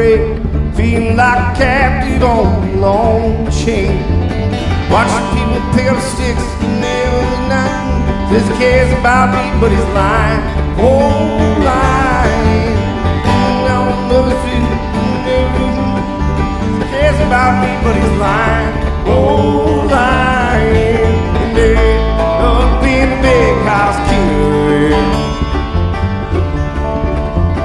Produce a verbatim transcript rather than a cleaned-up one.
parade, feeling like a captive on a long chain. Watching people pick up sticks and nails at night. Says he cares about me, but he's lying, oh, lying.